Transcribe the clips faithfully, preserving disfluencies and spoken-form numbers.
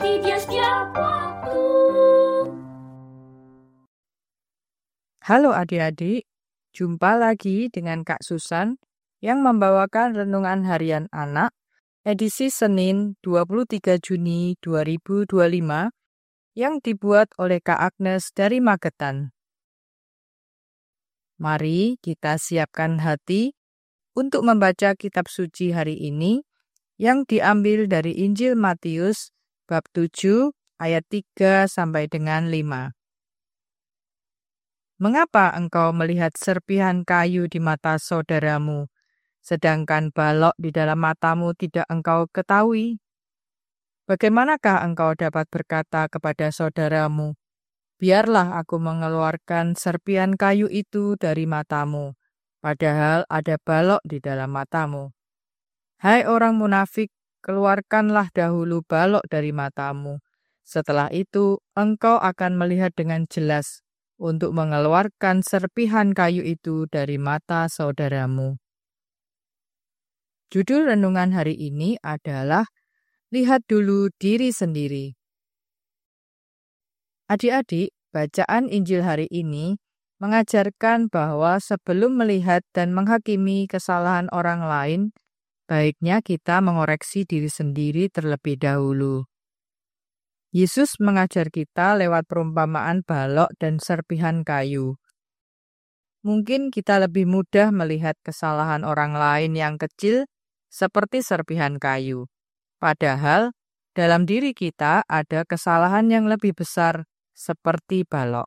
mengerti Dia setiap waktu. Halo adik-adik, jumpa lagi dengan Kak Susan yang membawakan Renungan Harian Anak edisi Senin dua puluh tiga Juni dua ribu dua puluh lima yang dibuat oleh Kak Agnes dari Magetan. Mari kita siapkan hati untuk membaca kitab suci hari ini yang diambil dari Injil Matius bab tujuh ayat tiga sampai dengan lima. Mengapa engkau melihat serpihan kayu di mata saudaramu, sedangkan balok di dalam matamu tidak engkau ketahui? Bagaimanakah engkau dapat berkata kepada saudaramu, biarlah aku mengeluarkan serpihan kayu itu dari matamu, padahal ada balok di dalam matamu? Hai orang munafik, keluarkanlah dahulu balok dari matamu. Setelah itu, engkau akan melihat dengan jelas untuk mengeluarkan serpihan kayu itu dari mata saudaramu. Judul renungan hari ini adalah Lihat dulu diri sendiri. Adik-adik, bacaan Injil hari ini mengajarkan bahwa sebelum melihat dan menghakimi kesalahan orang lain, baiknya kita mengoreksi diri sendiri terlebih dahulu. Yesus mengajar kita lewat perumpamaan balok dan serpihan kayu. Mungkin kita lebih mudah melihat kesalahan orang lain yang kecil seperti serpihan kayu. Padahal dalam diri kita ada kesalahan yang lebih besar seperti balok.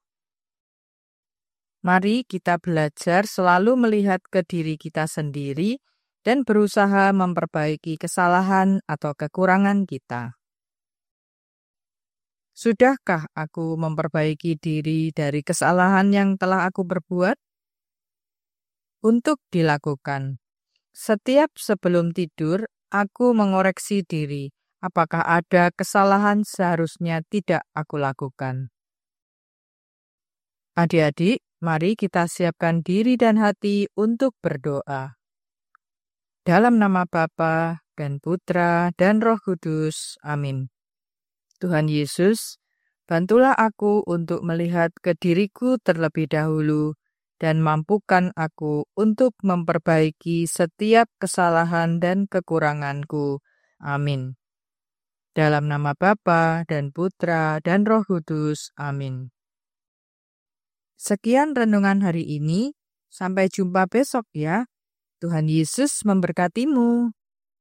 Mari kita belajar selalu melihat ke diri kita sendiri dan berusaha memperbaiki kesalahan atau kekurangan kita. Sudahkah aku memperbaiki diri dari kesalahan yang telah aku perbuat? Untuk dilakukan, setiap sebelum tidur, aku mengoreksi diri. Apakah ada kesalahan seharusnya tidak aku lakukan? Adik-adik, mari kita siapkan diri dan hati untuk berdoa. Dalam nama Bapa dan Putra dan Roh Kudus. Amin. Tuhan Yesus, bantulah aku untuk melihat ke diriku terlebih dahulu dan mampukan aku untuk memperbaiki setiap kesalahan dan kekuranganku. Amin. Dalam nama Bapa dan Putra dan Roh Kudus. Amin. Sekian renungan hari ini. Sampai jumpa besok ya. Tuhan Yesus memberkatimu.